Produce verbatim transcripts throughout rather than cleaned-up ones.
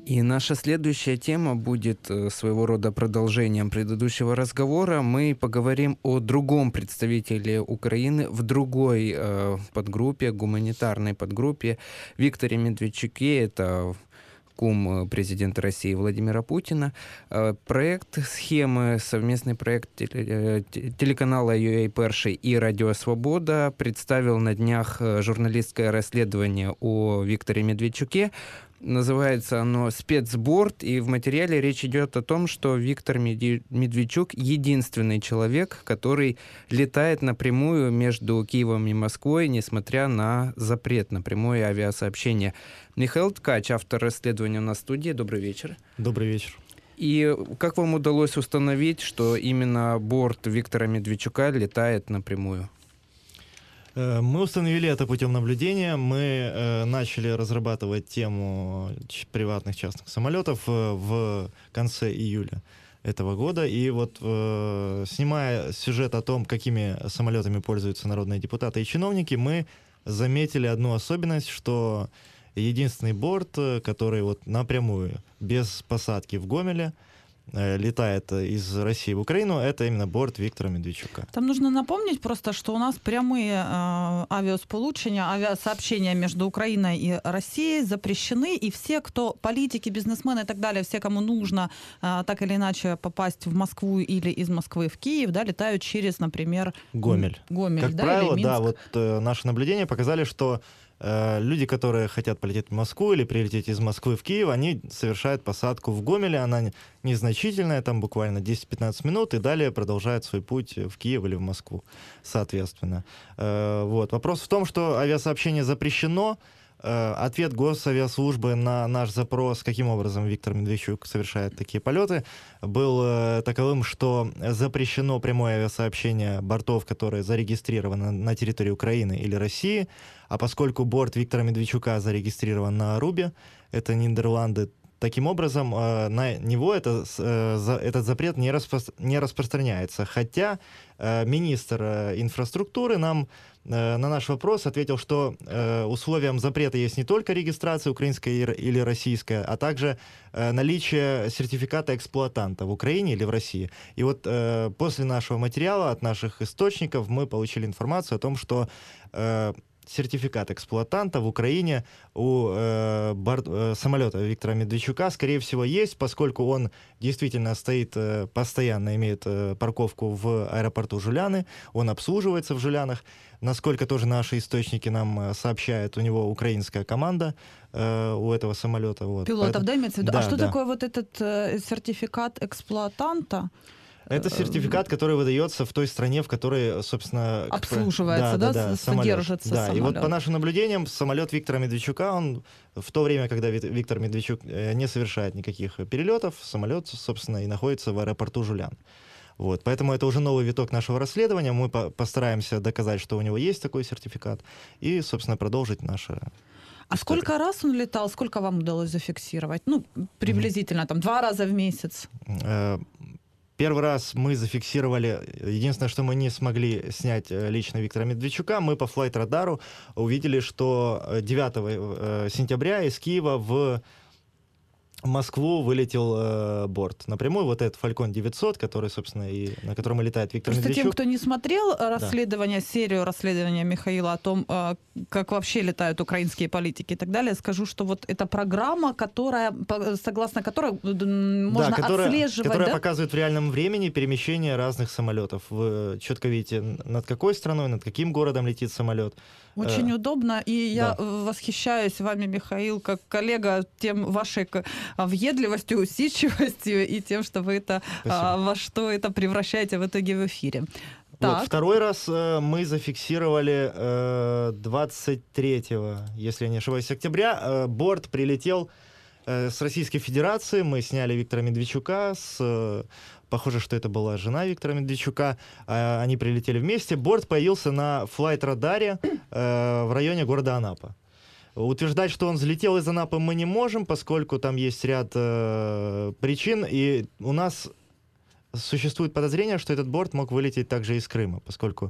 И наша следующая тема будет э, своего рода продолжением предыдущего разговора. Мы поговорим о другом представителе Украины в другой э, подгруппе, гуманитарной подгруппе, Викторе Медведчуке. Это кум президента России Владимира Путина. Э, Проект «Схемы», совместный проект теле- э, телеканала ю эй Перший и Радио Свобода представил на днях э, журналистское расследование о Викторе Медведчуке. Называется оно «Спецборд», и в материале речь идет о том, что Виктор Меди- Медведчук единственный человек, который летает напрямую между Киевом и Москвой, несмотря на запрет на прямое авиасообщение. Михаил Ткач, автор расследования, на студии. Добрый вечер. Добрый вечер. И как вам удалось установить, что именно борт Виктора Медведчука летает напрямую? Мы установили это путем наблюдения. Мы э, начали разрабатывать тему ч- приватных частных самолетов э, в конце июля этого года. И вот э, снимая сюжет о том, какими самолетами пользуются народные депутаты и чиновники, мы заметили одну особенность, что единственный борт, который вот напрямую, без посадки в Гомеле, летает из России в Украину, это именно борт Виктора Медведчука. Там нужно напомнить просто, что у нас прямые э, авиасполучения, авиасообщения между Украиной и Россией запрещены, и все, кто политики, бизнесмены и так далее, все, кому нужно э, так или иначе попасть в Москву или из Москвы в Киев, да, летают через, например, Гомель. Гомель, как да, правило, или Минск. да, вот э, наши наблюдения показали, что э, люди, которые хотят полететь в Москву или прилететь из Москвы в Киев, они совершают посадку в Гомеле, она незначительная, там буквально десять-пятнадцать минут, и далее продолжают свой путь в Киев или в Москву, соответственно. Э, вот. Вопрос в том, что авиасообщение запрещено. Ответ Госавиаслужбы на наш запрос, каким образом Виктор Медведчук совершает такие полеты, был таковым, что запрещено прямое авиасообщение бортов, которые зарегистрированы на территории Украины или России, а поскольку борт Виктора Медведчука зарегистрирован на Арубе, это Нидерланды, таким образом на него это, этот запрет не, распро... не распространяется. Хотя министр инфраструктуры нам на наш вопрос ответил, что условием запрета есть не только регистрация украинская или российская, а также наличие сертификата эксплуатанта в Украине или в России. И вот после нашего материала от наших источников мы получили информацию о том, что сертификат эксплуатанта в Украине у э, борт, э, самолета Виктора Медведчука, скорее всего, есть, поскольку он действительно стоит, э, постоянно имеет э, парковку в аэропорту Жуляны, он обслуживается в Жулянах. Насколько тоже наши источники нам сообщают, у него украинская команда э, у этого самолета. Вот. Пилотов, Поэтому... да, имеется в виду? Да, а что да. такое вот этот э, сертификат эксплуатанта? Это сертификат, который выдается в той стране, в которой, собственно... Обслуживается, да, да, да, содержится да, самолет. И вот по нашим наблюдениям, самолет Виктора Медведчука, он в то время, когда Виктор Медведчук не совершает никаких перелетов, самолет, собственно, и находится в аэропорту Жулян. Вот, поэтому это уже новый виток нашего расследования. Мы по- постараемся доказать, что у него есть такой сертификат, и, собственно, продолжить наше... А сколько раз он летал, сколько вам удалось зафиксировать? Ну, приблизительно, mm-hmm. там, два раза в месяц. Первый раз мы зафиксировали, единственное, что мы не смогли снять лично Виктора Медведчука, мы по флайт-радару увидели, что девятого сентября из Киева в Москву вылетел э, борт напрямую, вот этот Falcon девятьсот, который, собственно, и на котором и летает Виктор Просто Медведчук. Тем, кто не смотрел расследование, да. серию расследования Михаила о том, э, как вообще летают украинские политики и так далее, скажу, что вот эта программа, которая, согласно которой можно да, которая, отслеживать... которая да? показывает в реальном времени перемещение разных самолетов. Вы четко видите, над какой страной, над каким городом летит самолет. Очень э, удобно, и я да. восхищаюсь вами, Михаил, как коллега, тем вашей въедливостью, усидчивостью и тем, что вы это, а, во что это превращаете в итоге в эфире. Вот, второй раз э, мы зафиксировали э, двадцать третьего, если я не ошибаюсь, октября. Э, борт прилетел э, с Российской Федерации. Мы сняли Виктора Медведчука с... Э, Похоже, что это была жена Виктора Медведчука. Они прилетели вместе. Борт появился на флайт-радаре в районе города Анапа. Утверждать, что он взлетел из Анапы, мы не можем, поскольку там есть ряд причин. И у нас существует подозрение, что этот борт мог вылететь также из Крыма, поскольку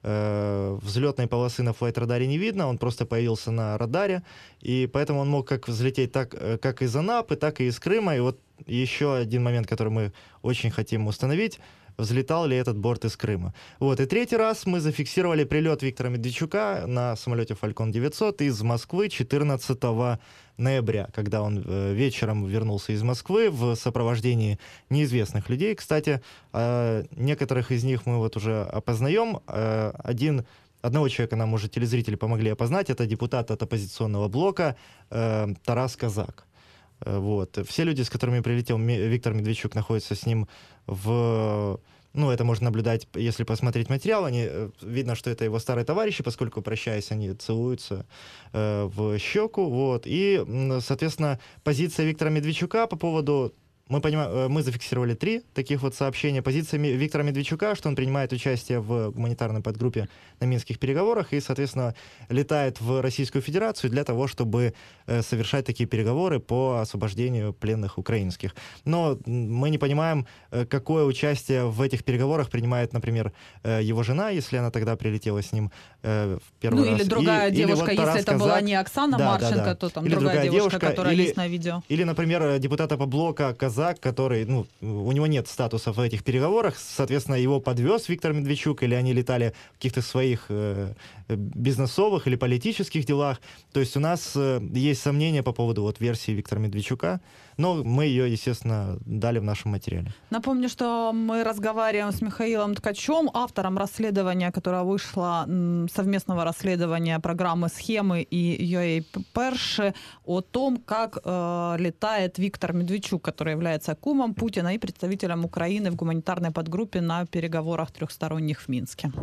э, взлетной полосы на флайт-радаре не видно, он просто появился на радаре, и поэтому он мог как взлететь так, как из Анапы, так и из Крыма. И вот еще один момент, который мы очень хотим установить: взлетал ли этот борт из Крыма. Вот. И третий раз мы зафиксировали прилет Виктора Медведчука на самолете Falcon девятьсот из Москвы четырнадцатого ноября, когда он э, вечером вернулся из Москвы в сопровождении неизвестных людей. Кстати, э, некоторых из них мы вот уже опознаем. Э, один Одного человека нам уже телезрители помогли опознать. Это депутат от оппозиционного блока э, Тарас Казак. Вот. Все люди, с которыми прилетел Виктор Медведчук, находятся с ним в... Ну, это можно наблюдать, если посмотреть материал. Они, видно, что это его старые товарищи, поскольку, прощаясь, они целуются э, в щеку. Вот. И, соответственно, позиция Виктора Медведчука по поводу... Мы, понимаем, мы зафиксировали три таких вот сообщения. Позиция Виктора Медведчука, что он принимает участие в гуманитарной подгруппе на минских переговорах и, соответственно, летает в Российскую Федерацию для того, чтобы совершать такие переговоры по освобождению пленных украинских. Но мы не понимаем, какое участие в этих переговорах принимает, например, его жена, если она тогда прилетела с ним в первый ну, раз. Или другая и, девушка, или вот если это Казак. была не Оксана да, Марченко, да, да. то там или другая, другая девушка, девушка, которая или, есть на видео. Или, например, депутата по блока Казак, который, ну, у него нет статуса в этих переговорах, соответственно, его подвез Виктор Медведчук, или они летали в каких-то своих э, бизнесовых или политических делах. То есть у нас э, есть сомнения по поводу вот версии Виктора Медведчука, но мы ее, естественно, дали в нашем материале. Напомню, что мы разговариваем с Михаилом Ткачем, автором расследования, которое вышло, совместного расследования программы «Схемы» и ю эй Перши, о том, как э, летает Виктор Медведчук, который является кумом Путина и представителем Украины в гуманитарной подгруппе на переговорах трехсторонних в Минске.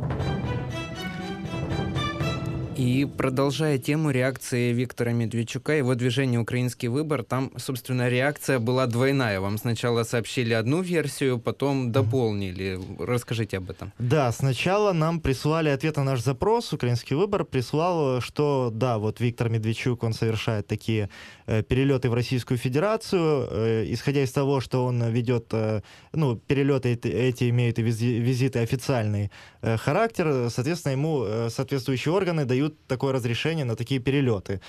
И продолжая тему реакции Виктора Медведчука, его движение «Украинский выбор», там, собственно, реакция была двойная. Вам сначала сообщили одну версию, потом дополнили. Расскажите об этом. Да, сначала нам прислали ответ на наш запрос. «Украинский выбор» прислал, что да, вот Виктор Медведчук, он совершает такие э, перелеты в Российскую Федерацию, э, исходя из того, что он ведет, э, ну, перелеты эти, эти имеют и визиты официальный э, характер, соответственно, ему э, соответствующие органы дают такое разрешение на такие перелеты.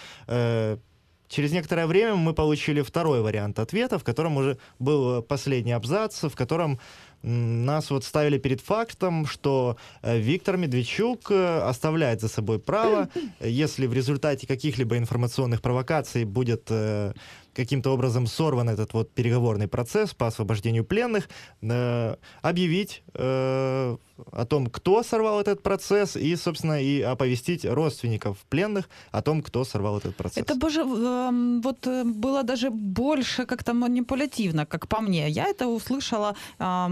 Через некоторое время мы получили второй вариант ответа, в котором уже был последний абзац, в котором нас вот ставили перед фактом, что Виктор Медведчук оставляет за собой право, если в результате каких-либо информационных провокаций будет каким-то образом сорван этот вот переговорный процесс по освобождению пленных, э, объявить э, о том, кто сорвал этот процесс, и, собственно, и оповестить родственников пленных о том, кто сорвал этот процесс. Это боже, э, вот было даже больше как-то манипулятивно, как по мне. Я это услышала э,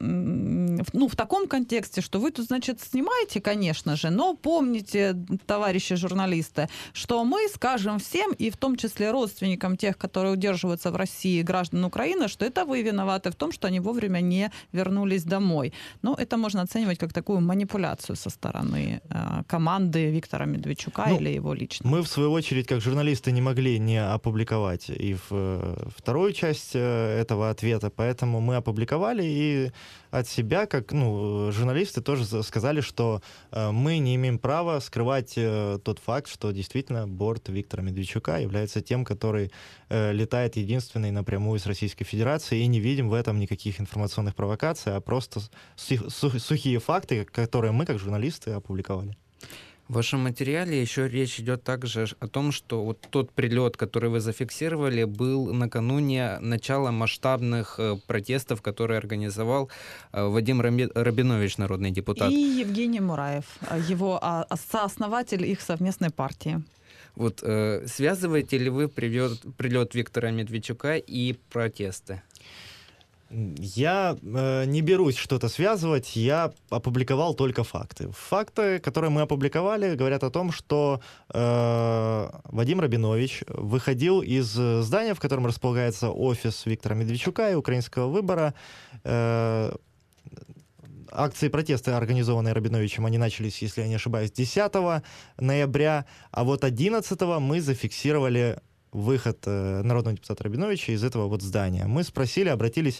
ну, в таком контексте, что вы тут, значит, снимаете, конечно же, но помните, товарищи журналисты, что мы скажем всем, и в том числе родственникам тех, которые которые удерживаются в России, граждан Украины, что это вы виноваты в том, что они вовремя не вернулись домой. Но это можно оценивать как такую манипуляцию со стороны э, команды Виктора Медведчука ну, или его лично. Мы, в свою очередь, как журналисты, не могли не опубликовать и в, э, вторую часть э, этого ответа, поэтому мы опубликовали, и от себя, как ну, журналисты, тоже сказали, что э, мы не имеем права скрывать э, тот факт, что действительно борт Виктора Медведчука является тем, который э, летает единственный напрямую с Российской Федерации, и не видим в этом никаких информационных провокаций, а просто сухие факты, которые мы, как журналисты, опубликовали. В вашем материале еще речь идет также о том, что вот тот прилет, который вы зафиксировали, был накануне начала масштабных э, протестов, которые организовал э, Вадим Рабинович, народный депутат. И Евгений Мураев, его а, сооснователь их совместной партии. Вот э, связываете ли вы прилет, прилет Виктора Медведчука и протесты? Я э, не берусь что-то связывать, я опубликовал только факты. Факты, которые мы опубликовали, говорят о том, что э, Вадим Рабинович выходил из здания, в котором располагается офис Виктора Медведчука и «Украинского выбора». Э, акции протеста, организованные Рабиновичем, они начались, если я не ошибаюсь, десятого ноября, а вот одиннадцатого мы зафиксировали выход э, народного депутата Рабиновича из этого вот здания. Мы спросили, обратились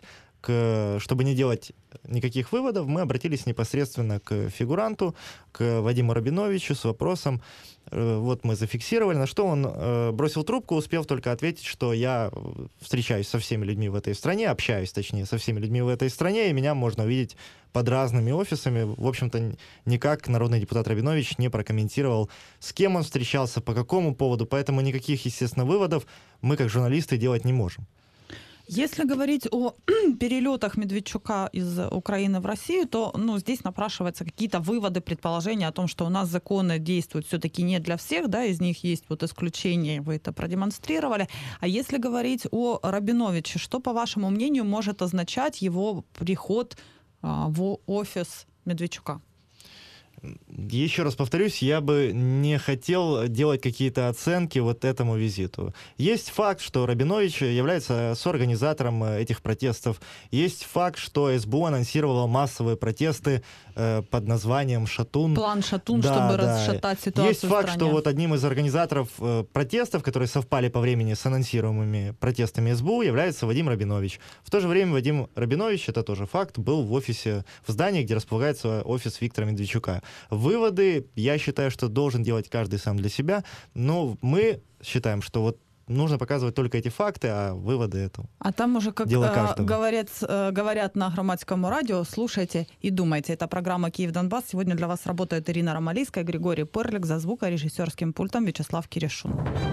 к, чтобы не делать никаких выводов, мы обратились непосредственно к фигуранту, к Вадиму Рабиновичу с вопросом, вот мы зафиксировали, на что он э, бросил трубку, успев только ответить, что я встречаюсь со всеми людьми в этой стране, общаюсь, точнее, со всеми людьми в этой стране, и меня можно увидеть под разными офисами. В общем-то, никак народный депутат Рабинович не прокомментировал, с кем он встречался, по какому поводу, поэтому никаких, естественно, выводов мы, как журналисты, делать не можем. Если говорить о перелетах Медведчука из Украины в Россию, то ну, здесь напрашиваются какие-то выводы, предположения о том, что у нас законы действуют все-таки не для всех, да, из них есть вот исключения, вы это продемонстрировали. А если говорить о Рабиновиче, что, по вашему мнению, может означать его приход а, в офис Медведчука? Еще раз повторюсь, я бы не хотел делать какие-то оценки вот этому визиту. Есть факт, что Рабинович является соорганизатором этих протестов. Есть факт, что СБУ анонсировало массовые протесты э, под названием «Шатун». План «Шатун», да, чтобы да. расшатать ситуацию Есть в факт, стране. что вот одним из организаторов э, протестов, которые совпали по времени с анонсируемыми протестами СБУ, является Вадим Рабинович. В то же время Вадим Рабинович, это тоже факт, был в офисе, в здании, где располагается офис Виктора Медведчука. Выводы, я считаю, что должен делать каждый сам для себя, но мы считаем, что вот нужно показывать только эти факты, а выводы — это А там уже, как дело э, каждого. говорят, э, говорят на Громадском радио, слушайте и думайте. Это программа «Киев-Донбасс». Сегодня для вас работают Ирина Ромалийская, Григорий Пырлик, за звукорежиссерским пультом Вячеслав Киришун.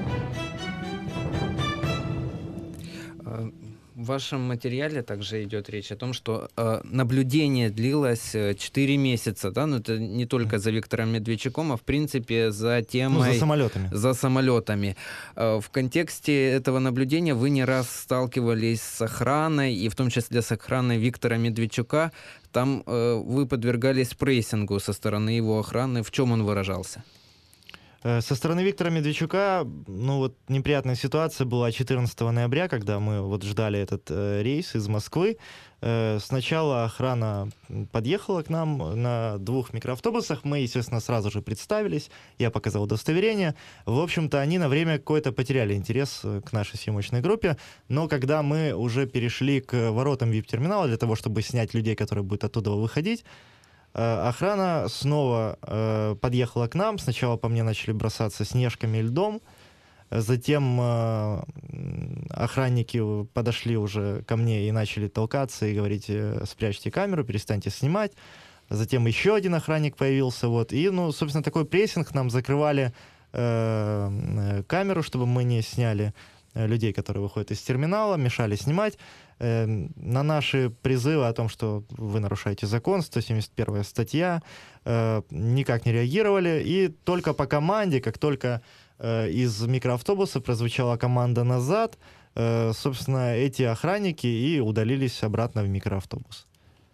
В вашем материале также идет речь о том, что э, наблюдение длилось четыре месяца, да, но это не только за Виктором Медведчуком, а в принципе за темой... Ну, за самолетами. За самолетами. Э, в контексте этого наблюдения вы не раз сталкивались с охраной, и в том числе с охраной Виктора Медведчука. Там э, вы подвергались прессингу со стороны его охраны. В чем он выражался? Со стороны Виктора Медведчука, ну вот неприятная ситуация была четырнадцатого ноября, когда мы вот ждали этот э, рейс из Москвы. Э, сначала охрана подъехала к нам на двух микроавтобусах, мы, естественно, сразу же представились, я показал удостоверение. В общем-то, они на время какой-то потеряли интерес к нашей съемочной группе, но когда мы уже перешли к воротам ви ай пи-терминала для того, чтобы снять людей, которые будут оттуда выходить, охрана снова э, подъехала к нам. Сначала по мне начали бросаться снежками и льдом. Затем э, охранники подошли уже ко мне и начали толкаться и говорить: спрячьте камеру, перестаньте снимать. Затем еще один охранник появился. Вот. И, ну, собственно, такой прессинг. Нам закрывали э, камеру, чтобы мы не сняли людей, которые выходят из терминала, мешали снимать. На наши призывы о том, что вы нарушаете закон, сто семьдесят первая статья, никак не реагировали. И только по команде, как только из микроавтобуса прозвучала команда «назад», собственно, эти охранники и удалились обратно в микроавтобус.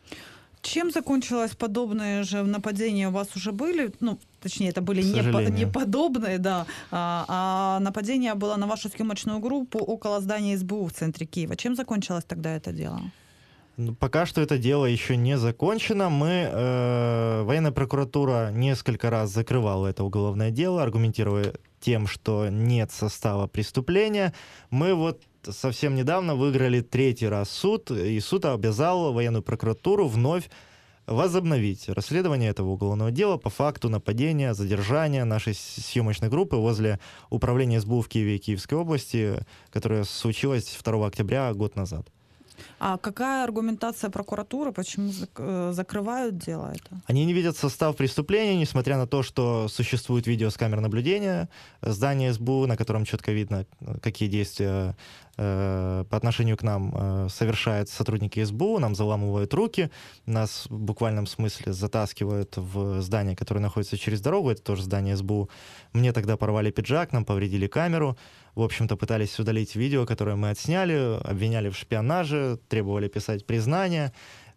Чем закончилось подобные же нападения? У вас уже были? Ну, точнее, это были не, по, не подобные, да. А, а нападение было на вашу съемочную группу около здания СБУ в центре Киева. Чем закончилось тогда это дело? Пока что это дело еще не закончено. Мы, э, военная прокуратура несколько раз закрывала это уголовное дело, аргументируя тем, что нет состава преступления. Мы вот совсем недавно выиграли третий раз суд, и суд обязал военную прокуратуру вновь возобновить расследование этого уголовного дела по факту нападения, задержания нашей съемочной группы возле управления СБУ в Киеве и Киевской области, которое случилось второго октября год назад. А какая аргументация прокуратуры, почему закрывают дело это? Они не видят состав преступления, несмотря на то, что существует видео с камер наблюдения здания СБУ, на котором четко видно, какие действия э, по отношению к нам э, совершают сотрудники СБУ. Нам заламывают руки, нас в буквальном смысле затаскивают в здание, которое находится через дорогу, это тоже здание СБУ. Мне тогда порвали пиджак, нам повредили камеру. В общем-то, пытались удалить видео, которое мы отсняли, обвиняли в шпионаже, требовали писать признание.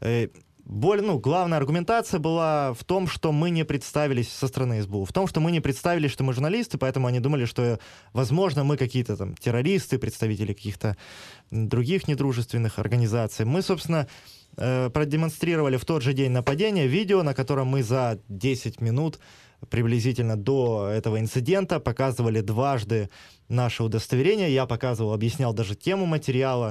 Более, ну, главная аргументация была в том, что мы не представились со стороны СБУ, в том, что мы не представились, что мы журналисты, поэтому они думали, что, возможно, мы какие-то там террористы, представители каких-то других недружественных организаций. Мы, собственно, продемонстрировали в тот же день нападения видео, на котором мы за десять минут приблизительно до этого инцидента показывали дважды наше удостоверение. Я показывал, объяснял даже тему материала,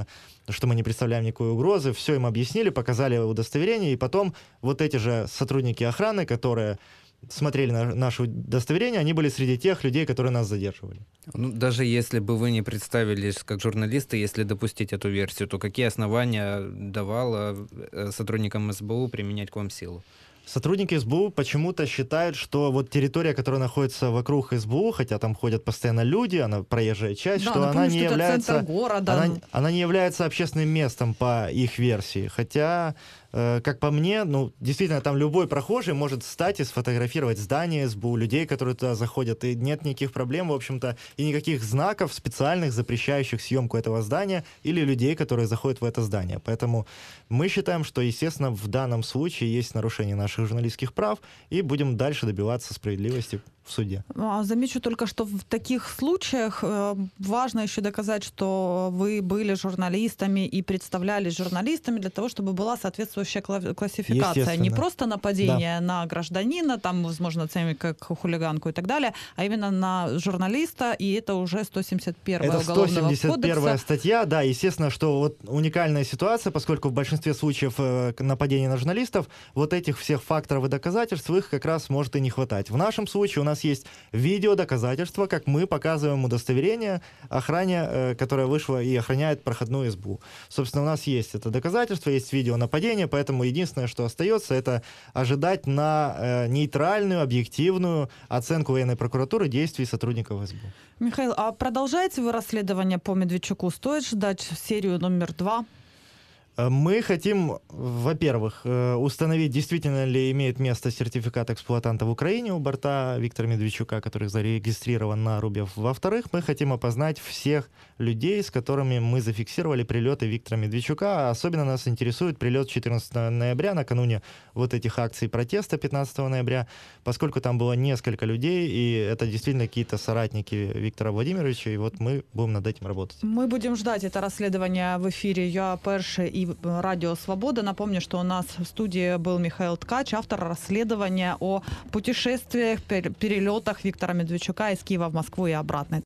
что мы не представляем никакой угрозы. Все им объяснили, показали удостоверение, и потом вот эти же сотрудники охраны, которые смотрели на наше удостоверение, они были среди тех людей, которые нас задерживали. Ну, даже если бы вы не представились как журналисты, если допустить эту версию, то какие основания давало сотрудникам СБУ применять к вам силу? Сотрудники СБУ почему-то считают, что вот территория, которая находится вокруг СБУ, хотя там ходят постоянно люди, она проезжая часть, да, что напомню, она не что является, это центр города. Она, она не является общественным местом по их версии. Хотя, э, как по мне, ну, действительно, там любой прохожий может встать и сфотографировать здание СБУ, людей, которые туда заходят, и нет никаких проблем, в общем-то, и никаких знаков специальных, запрещающих съемку этого здания или людей, которые заходят в это здание. Поэтому мы считаем, что, естественно, в данном случае есть нарушение наших журналистских прав, и будем дальше добиваться справедливости в суде. Замечу только, что в таких случаях важно еще доказать, что вы были журналистами и представлялись журналистами для того, чтобы была соответствующая классификация. Не просто нападение да. на гражданина, там, возможно, оценивать как хулиганку и так далее, а именно на журналиста, и это уже сто семьдесят первая это Уголовного сто семьдесят первая кодекса. статья, да, естественно, что вот уникальная ситуация, поскольку в большинстве случаев нападения на журналистов вот этих всех факторов и доказательств их как раз может и не хватать. В нашем случае у нас есть видеодоказательства, как мы показываем удостоверение охране, которая вышла и охраняет проходную СБУ. Собственно, у нас есть это доказательство, есть видео нападения, поэтому единственное, что остается, это ожидать на нейтральную, объективную оценку военной прокуратуры действий сотрудников СБУ. Михаил, а продолжаете вы расследование по Медведчуку? Стоит ждать серию номер два? Мы хотим, во-первых, установить, действительно ли имеет место сертификат эксплуатанта в Украине у борта Виктора Медведчука, который зарегистрирован на Рубев. Во-вторых, мы хотим опознать всех людей, с которыми мы зафиксировали прилеты Виктора Медведчука. Особенно нас интересует прилет четырнадцатого ноября, накануне вот этих акций протеста пятнадцатого ноября, поскольку там было несколько людей, и это действительно какие-то соратники Виктора Владимировича, и вот мы будем над этим работать. Мы будем ждать это расследование в эфире «Я перший» и Радио Свобода. Напомню, что у нас в студии был Михаил Ткач, автор расследования о путешествиях, перелетах Виктора Медведчука из Киева в Москву и обратно.